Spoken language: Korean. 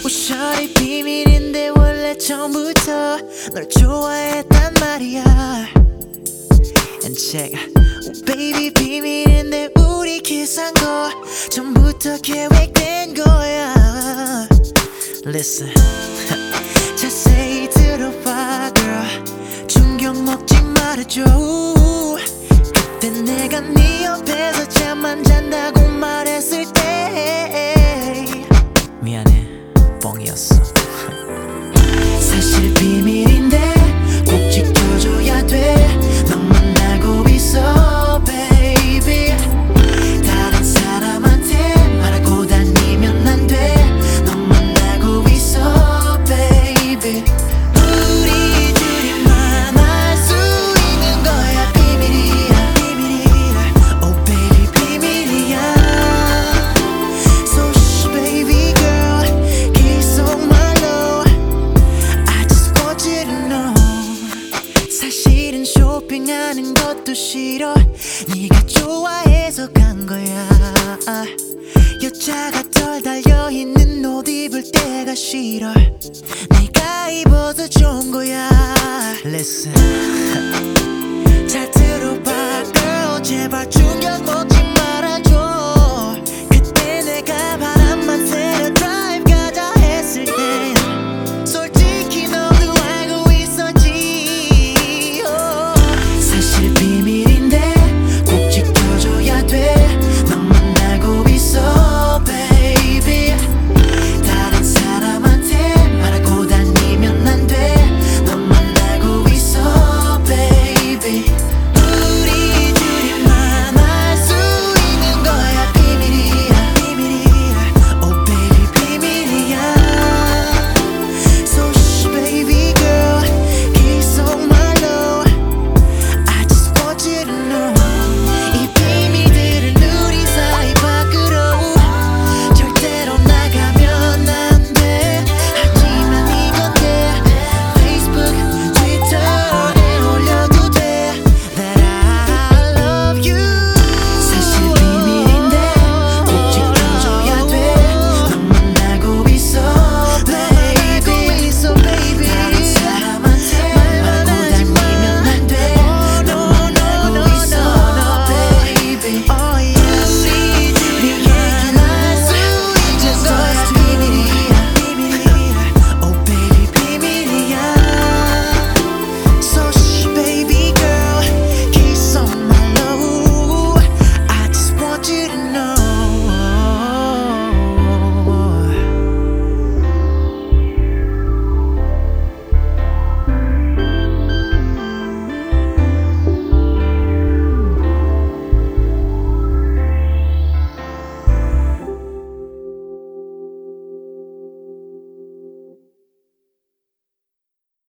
우셔리 비밀인데 원래 처음부터 널 좋아했단 말이야. And check, baby 비밀인데 우리 키스한 거 전부터 계획된 거야. Listen, 자세히 들어봐 girl. 충격 먹지 말아줘. 그때 내가 네 옆에서 잠만 잔다고 말했을 때 미안해, 뻥이었어. 사실 비밀인데 꼭 지켜줘야 돼. 넌 만나고 있어 baby. 다른 사람한테 말하고 다니면 안 돼. 넌 만나고 있어 baby. 우리 둘이만 알 수 있는 거야. 비밀이야 비밀이야. Oh baby 비밀이야. So shh baby girl, 계속 말로 I just want you to know. 사실은 쇼핑하는 것도 싫어. 네가 좋아해서 간 거야. 여자가 덜 달려있는 옷 입을 때가 싫어. 내가 입어서 좋은 거야. Listen, 잘 들어봐 girl. 제발 충격 먹지